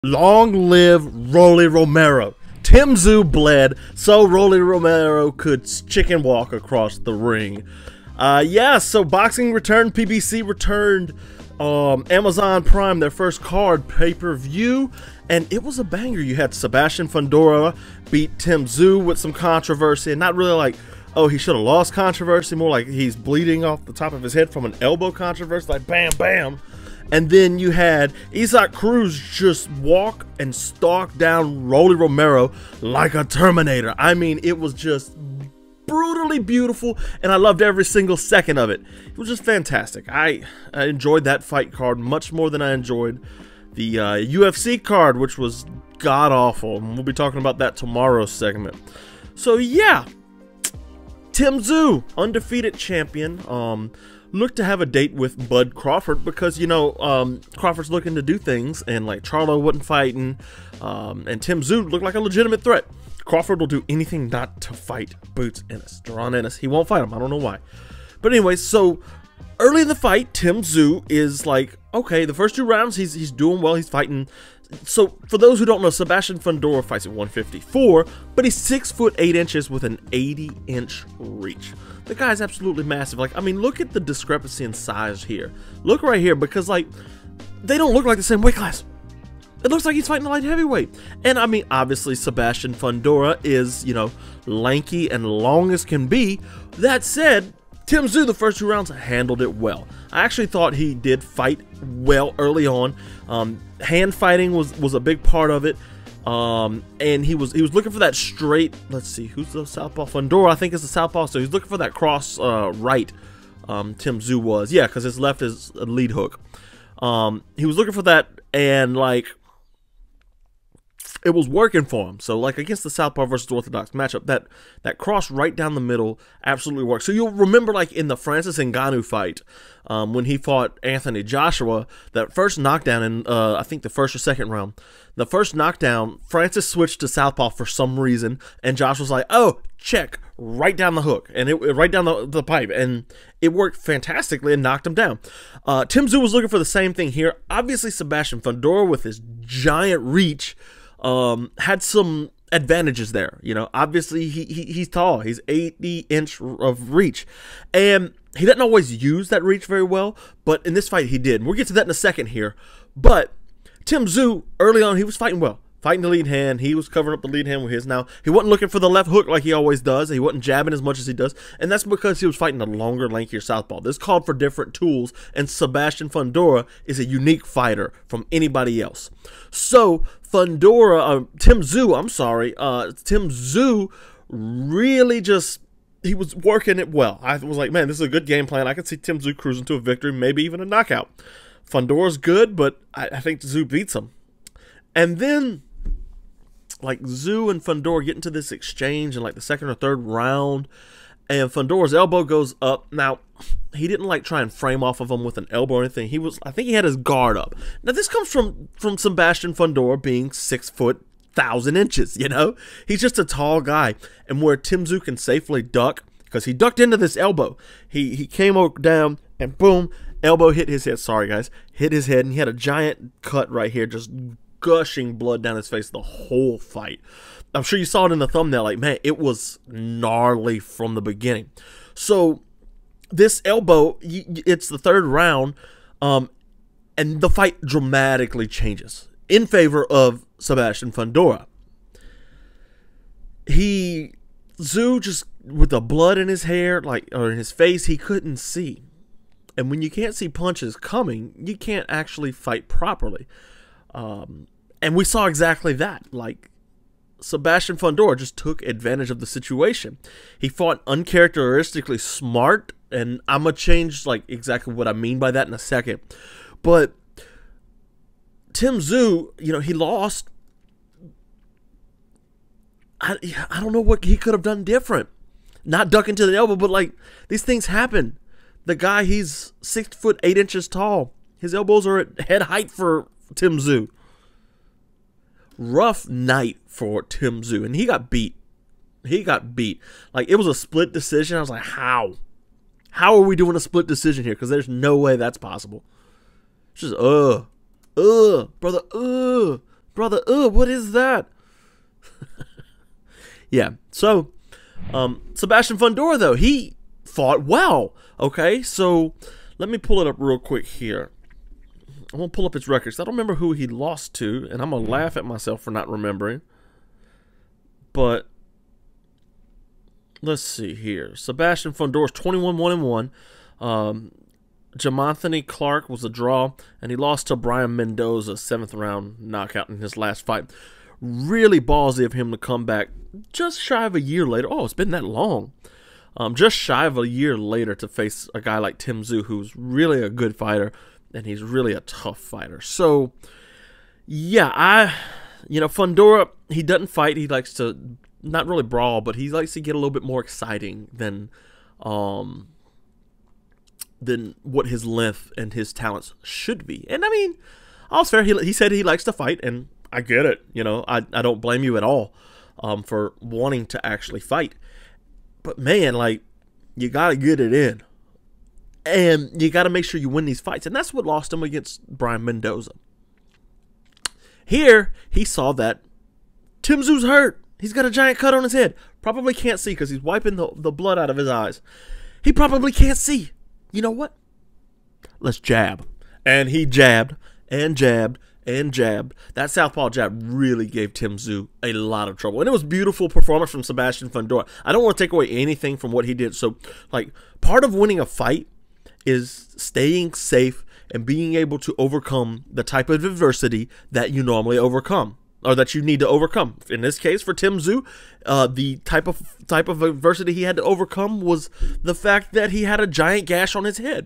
Long live Rolly Romero. Tim Tszyu bled so Rolly Romero could chicken walk across the ring. Yeah, so boxing returned, PBC returned, Amazon Prime, their first card, pay-per-view, and it was a banger. You had Sebastian Fundora beat Tim Tszyu with some controversy, and not really like, oh, he should have lost controversy, more like he's bleeding off the top of his head from an elbow controversy, like bam, bam. And then you had Isaac Cruz just walk and stalk down Rolly Romero like a Terminator. I mean, it was just brutally beautiful, and I loved every single second of it. It was just fantastic. I enjoyed that fight card much more than I enjoyed the UFC card, which was god-awful. And we'll be talking about that tomorrow's segment. So, yeah. Tim Tszyu, undefeated champion, looked to have a date with Bud Crawford because, you know, Crawford's looking to do things, and like Charlo wasn't fighting, and Tim Tszyu looked like a legitimate threat. Crawford will do anything not to fight Boots Ennis, Deron Ennis. He won't fight him. I don't know why. But anyway, so early in the fight, Tim Tszyu is like, okay, the first two rounds, he's doing well. He's fighting. So for those who don't know, Sebastian Fundora fights at 154, but he's 6'8" with an 80-inch reach. The guy's absolutely massive. Like, I mean, look at the discrepancy in size here. Look right here, because like they don't look like the same weight class. It looks like he's fighting a light heavyweight. And I mean, obviously Sebastian Fundora is, you know, lanky and long as can be. That said, Tim Tszyu, the first two rounds, handled it well. I actually thought he did fight well early on. Hand fighting was a big part of it. And he was looking for that straight. Let's see, who's the southpaw? Fundora, I think, is the southpaw. So he's looking for that cross right. Tim Tszyu was, yeah, because his left is a lead hook. He was looking for that, and like, it was working for him. So like against the Southpaw versus Orthodox matchup, that cross right down the middle absolutely worked. So you'll remember like in the Francis Ngannou fight, when he fought Anthony Joshua, that first knockdown in I think the first or second round, the first knockdown, Francis switched to Southpaw for some reason, and Josh was like, oh, check, right down the hook, and it right down the pipe, and it worked fantastically and knocked him down. Tim Tszyu was looking for the same thing here. Obviously Sebastian Fundora, with his giant reach, had some advantages there. You know, obviously he's tall. He's 80-inch of reach, and he doesn't always use that reach very well, but in this fight he did. And we'll get to that in a second here. But Tim Tszyu, early on, he was fighting well. Fighting the lead hand. He was covering up the lead hand with his. Now, he wasn't looking for the left hook like he always does. He wasn't jabbing as much as he does. And that's because he was fighting a longer, lankier southpaw. This called for different tools, and Sebastian Fundora is a unique fighter from anybody else. So, Tim Tszyu really just, he was working it well. I was like, man, this is a good game plan. I could see Tim Tszyu cruising to a victory, maybe even a knockout. Fundora's good, but I think Tszyu beats him. And then, like, Tszyu and Fundora get into this exchange in like the second or third round, and Fundora's elbow goes up. Now, he didn't like try and frame off of him with an elbow or anything. I think he had his guard up. Now, this comes from Sebastian Fundora being 6 foot 1,000 inches. You know, he's just a tall guy, and where Tim Tszyu can safely duck, because he ducked into this elbow. He came down and boom, elbow hit his head. Sorry guys, hit his head, and he had a giant cut right here, just gushing blood down his face the whole fight. I'm sure you saw it in the thumbnail. Like, man, it was gnarly from the beginning. So this elbow, it's the third round, and the fight dramatically changes in favor of Sebastian Fundora. Tszyu, just with the blood in his hair, like, or in his face, he couldn't see. And when you can't see punches coming, you can't actually fight properly. And we saw exactly that. Like, Sebastian Fundora just took advantage of the situation. He fought uncharacteristically smart, and I'm going to change like exactly what I mean by that in a second. But Tim Tszyu, you know, he lost. I don't know what he could have done different. Not ducking to the elbow, but like, these things happen. The guy, he's 6 foot 8 inches tall. His elbows are at head height for Tim Tszyu. Rough night for Tim Tszyu, and he got beat. Like, it was a split decision. I was like, how are we doing a split decision here? Because there's no way that's possible. It's just brother, brother, what is that? Yeah, so Sebastian Fundora, though, he fought well. Okay, so let me pull it up real quick here. I'm going to pull up his records. I don't remember who he lost to, and I'm going to laugh at myself for not remembering. But let's see here. Sebastian Fundora's 21-1-1. Jamanthony Clark was a draw, and he lost to Brian Mendoza, 7th round knockout in his last fight. Really ballsy of him to come back just shy of a year later. Oh, it's been that long. Just shy of a year later to face a guy like Tim Tszyu, who's really a good fighter, and he's really a tough fighter. So, yeah, Fundora, he doesn't fight. He likes to not really brawl, but he likes to get a little bit more exciting than what his length and his talents should be. And I mean, all's fair. He said he likes to fight, and I get it. I don't blame you at all for wanting to actually fight. But man, like, you gotta get it in, and you gotta make sure you win these fights. And that's what lost him against Brian Mendoza. Here, he saw that Tim Tszyu's hurt. He's got a giant cut on his head. Probably can't see because he's wiping the blood out of his eyes. He probably can't see. You know what? Let's jab. And he jabbed and jabbed and jabbed. That southpaw jab really gave Tim Tszyu a lot of trouble. And it was a beautiful performance from Sebastian Fundora. I don't want to take away anything from what he did. So, like, part of winning a fight is staying safe and being able to overcome the type of adversity that you normally overcome, or that you need to overcome. In this case, for Tim Tszyu, the type of adversity he had to overcome was the fact that he had a giant gash on his head.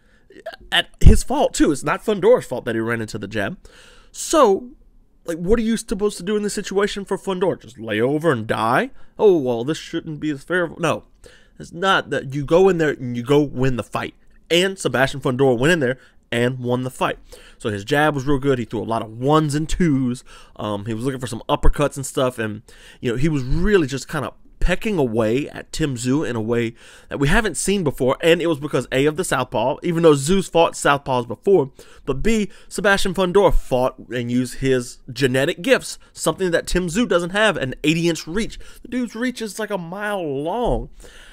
At his fault, too. It's not Fundora's fault that he ran into the jab. So, like, what are you supposed to do in this situation for Fundora? Just lay over and die? Oh, well, this shouldn't be as fair. No, it's not that. You go in there and you go win the fight. And Sebastian Fundora went in there and won the fight. So his jab was real good. He threw a lot of 1s and 2s. He was looking for some uppercuts and stuff. And, he was really just kind of pecking away at Tim Tszyu in a way that we haven't seen before. And it was because, A, of the southpaw, even though Tszyu's fought southpaws before. But B, Sebastian Fundora fought and used his genetic gifts, something that Tim Tszyu doesn't have, an 80-inch reach. The dude's reach is like a mile long.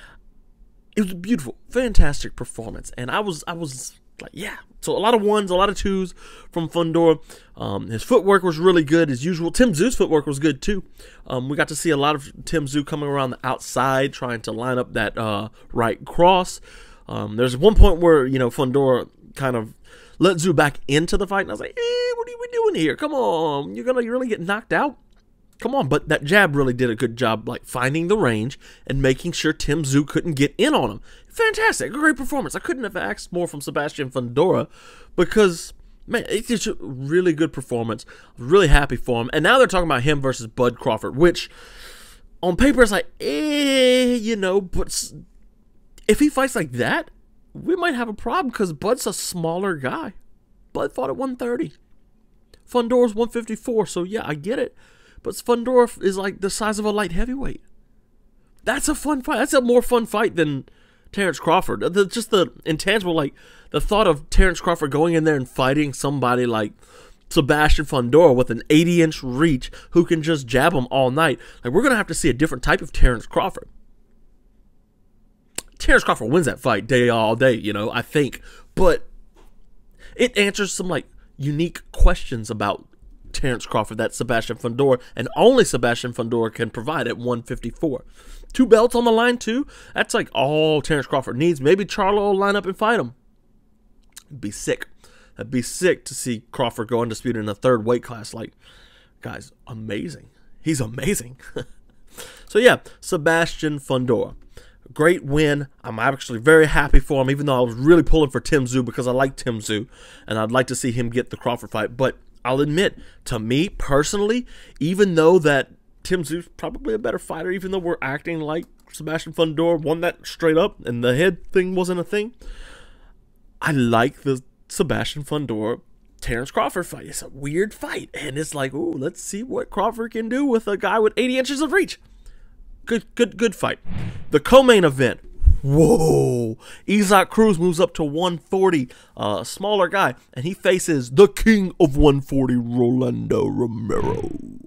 It was a beautiful, fantastic performance. And I was like, yeah. So a lot of 1s, a lot of 2s from Fundora. His footwork was really good as usual. Tim Tszyu's footwork was good too. We got to see a lot of Tim Tszyu coming around the outside, trying to line up that right cross. There's one point where, Fundora kind of let Tszyu back into the fight. And I was like, what are we doing here? Come on. You're going to really get knocked out? Come on. But that jab really did a good job, like, finding the range and making sure Tim Tszyu couldn't get in on him. Fantastic. Great performance. I couldn't have asked more from Sebastian Fundora because, man, it's just a really good performance. I was really happy for him. And now they're talking about him versus Bud Crawford, which on paper is like, but if he fights like that, we might have a problem because Bud's a smaller guy. Bud fought at 130. Fundora's 154, so yeah, I get it. But Fundora is like the size of a light heavyweight. That's a fun fight. That's a more fun fight than Terrence Crawford. Just the intangible, like the thought of Terrence Crawford going in there and fighting somebody like Sebastian Fundora with an 80-inch reach who can just jab him all night. Like, we're going to have to see a different type of Terrence Crawford. Terrence Crawford wins that fight all day, I think. But it answers some, like, unique questions about Terrence Crawford that Sebastian Fundora and only Sebastian Fundora can provide at 154. 2 belts on the line, too. That's like all Terrence Crawford needs. Maybe Charlo will line up and fight him. It'd be sick. It'd be sick to see Crawford go undisputed in a 3rd weight class. Like, guys, amazing. He's amazing. So, yeah, Sebastian Fundora. Great win. I'm actually very happy for him, even though I was really pulling for Tim Tszyu because I like Tim Tszyu, and I'd like to see him get the Crawford fight. But I'll admit, to me personally, even though that Tim Tszyu's probably a better fighter, even though we're acting like Sebastian Fundora won that straight up and the head thing wasn't a thing, I like the Sebastian Fundora Terrence Crawford fight. It's a weird fight, and it's like, ooh, let's see what Crawford can do with a guy with 80 inches of reach. Good fight. The co-main event. Whoa. Isaac Cruz moves up to 140, a smaller guy, and he faces the king of 140, Rolando Romero.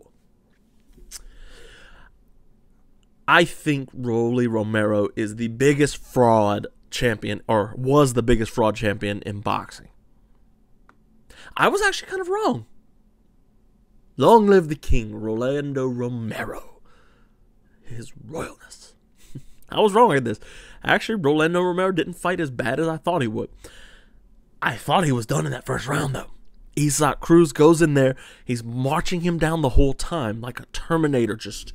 I think Rolly Romero is the biggest fraud champion, or was the biggest fraud champion in boxing. I was actually kind of wrong. Long live the king, Rolando Romero. His royalness. I was wrong at this. Actually, Rolando Romero didn't fight as bad as I thought he would. I thought he was done in that first round, though. Isaac Cruz goes in there. He's marching him down the whole time like a Terminator, just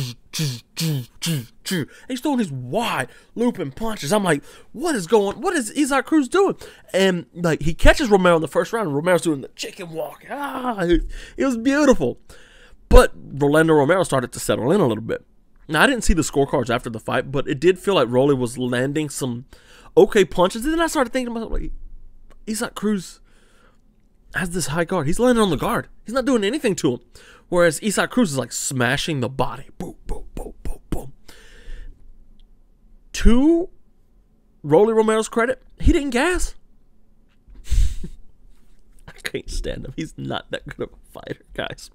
he's throwing these wide looping punches. I'm like, what is Isaac Cruz doing? And like, he catches Romero in the first round, and Romero's doing the chicken walk. It was beautiful. But Rolando Romero started to settle in a little bit. Now, I didn't see the scorecards after the fight, but it did feel like Rolly was landing some okay punches. And then I started thinking to myself, like, Isaac Cruz has this high guard. He's landing on the guard. He's not doing anything to him. Whereas Isaac Cruz is like smashing the body. Boom, boom, boom, boom, boom. To Rolly Romero's credit, he didn't gas. I can't stand him. He's not that good of a fighter, guys.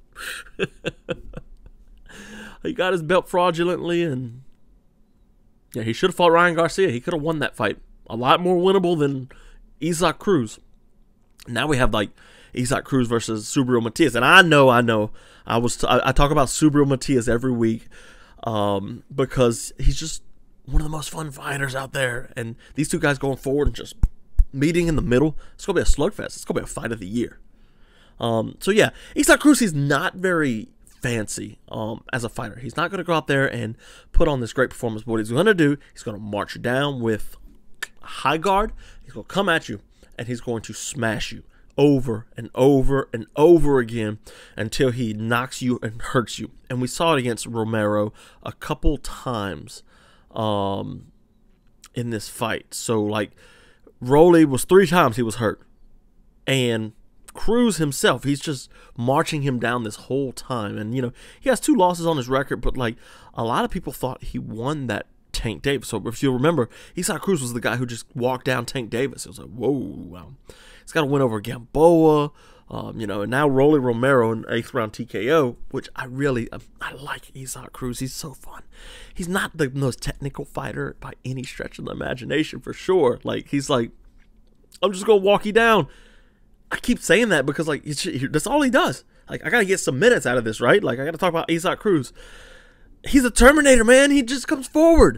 He got his belt fraudulently, and yeah, he should have fought Ryan Garcia. He could have won that fight. A lot more winnable than Isaac Cruz. Now we have like Isaac Cruz versus Subriel Matias, and I know. I talk about Subriel Matias every week because he's just one of the most fun fighters out there, and these two guys going forward and just meeting in the middle. It's gonna be a slugfest. It's gonna be a fight of the year. So yeah, Isaac Cruz, he's not very fancy as a fighter. He's not gonna go out there and put on this great performance. But what he's gonna do, he's gonna march you down with a high guard. He's gonna come at you, and he's going to smash you over and over and over again until he knocks you and hurts you. And we saw it against Romero a couple times in this fight. So, like, Rolly was 3 times he was hurt. And Cruz himself, he's just marching him down this whole time. And, you know, he has 2 losses on his record, but, like, a lot of people thought he won that Tank Davis. So if you remember, Isaac Cruz was the guy who just walked down Tank Davis. It was like, whoa, he's got to win over Gamboa, you know, and now Rolly Romero in 8th round TKO, which I like Isaac Cruz. He's so fun. He's not the most technical fighter by any stretch of the imagination, for sure. Like, he's like, I'm just going to walk you down. I keep saying that because, like, that's all he does. Like, I got to get some minutes out of this, right? Like, I got to talk about Isaac Cruz. He's a Terminator, man. He just comes forward.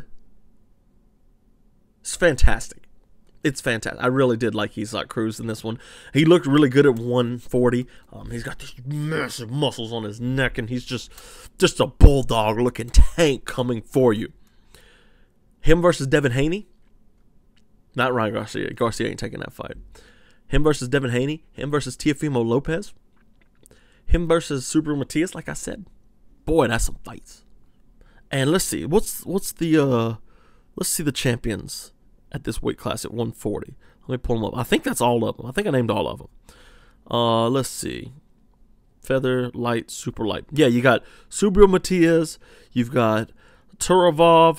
It's fantastic. It's fantastic. I really did like Isaac Cruz in this one. He looked really good at 140. He's got these massive muscles on his neck, and he's just a bulldog-looking tank coming for you. Him versus Devin Haney. Not Ryan Garcia. Garcia ain't taking that fight. Him versus Devin Haney. Him versus Teofimo Lopez. Him versus Subriel Matias, like I said. Boy, that's some fights. And let's see. What's the let's see the champions at this weight class at 140. Let me pull them up. I think that's all of them. I think I named all of them. Let's see. Feather, light, super light. Yeah, you got Subriel Matias. You've got Turarov,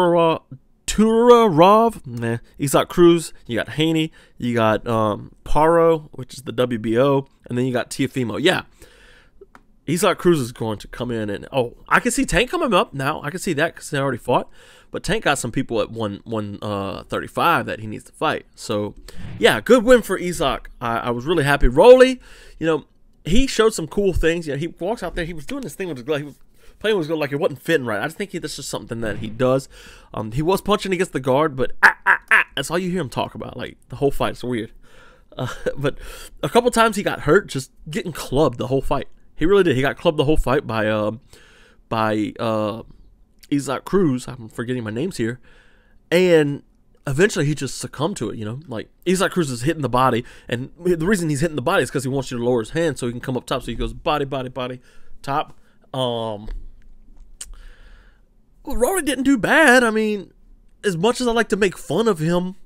Isaac Cruz. You got Haney. You got Paro, which is the WBO. And then you got Teofimo. Yeah. Isaac Cruz is going to come in and, I can see Tank coming up now. I can see that because they already fought. But Tank got some people at 135 that he needs to fight. So, yeah, good win for Isaac. I was really happy. Rolly, you know, he showed some cool things. You know, he walks out there. He was doing this thing with his glove. He was playing with his glove like it wasn't fitting right. I just think this is something that he does. He was punching against the guard, but that's all you hear him talk about. Like, the whole fight. It's weird. But a couple times he got hurt just getting clubbed the whole fight. He really did. He got clubbed the whole fight by Isaac Cruz. I'm forgetting my names here. And eventually he just succumbed to it, you know. Like, Isaac Cruz is hitting the body. And the reason he's hitting the body is because he wants you to lower his hand so he can come up top. So he goes body, body, body, top. Well, Rory didn't do bad. I mean, as much as I like to make fun of him,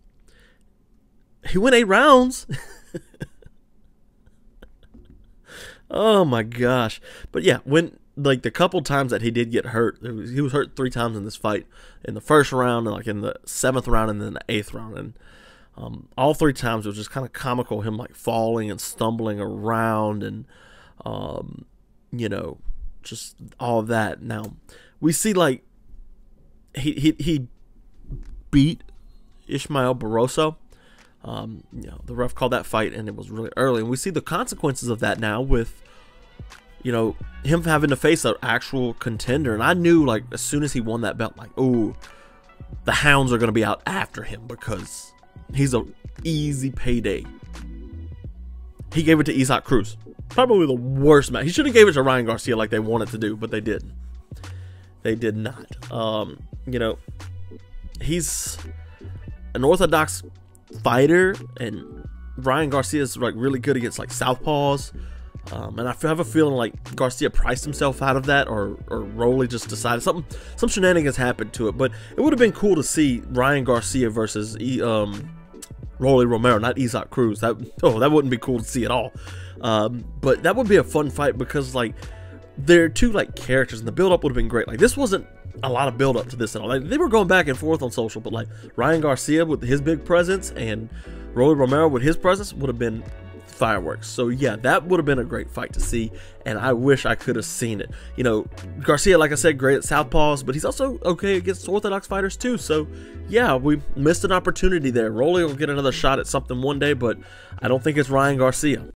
he went 8 rounds. Oh my gosh. But yeah, when like the couple times that he did get hurt, he was hurt 3 times in this fight, in the first round, and like in the 7th round, and then the 8th round, and all 3 times it was just kind of comical, him like falling and stumbling around, and you know, just all of that. Now we see like he beat Ismael Barroso. You know, the ref called that fight, and it was really early, and we see the consequences of that now with, you know, him having to face an actual contender. And I knew, like, as soon as he won that belt, like, oh, the hounds are going to be out after him because he's an easy payday. He gave it to Isaac Cruz. Probably the worst match. He should have gave it to Ryan Garcia like they wanted to do, but they didn't. They did not. You know, he's an orthodox fighter, and Ryan Garcia is like really good against like southpaws. And I have a feeling like Garcia priced himself out of that, or Rolly just decided some shenanigans happened to it. But it would have been cool to see Ryan Garcia versus Rolly Romero, not Isaac Cruz. That wouldn't be cool to see at all. But that would be a fun fight because like they're 2 like characters, and the build up would have been great. Like this wasn't a lot of build up to this at all. Like, they were going back and forth on social, but like Ryan Garcia with his big presence and Rolly Romero with his presence would have been fireworks. So yeah, that would have been a great fight to see, and I wish I could have seen it. You know, Garcia, like I said, great at southpaws, but he's also okay against orthodox fighters too. So yeah, we missed an opportunity there. Rolly will get another shot at something one day, but I don't think it's Ryan Garcia.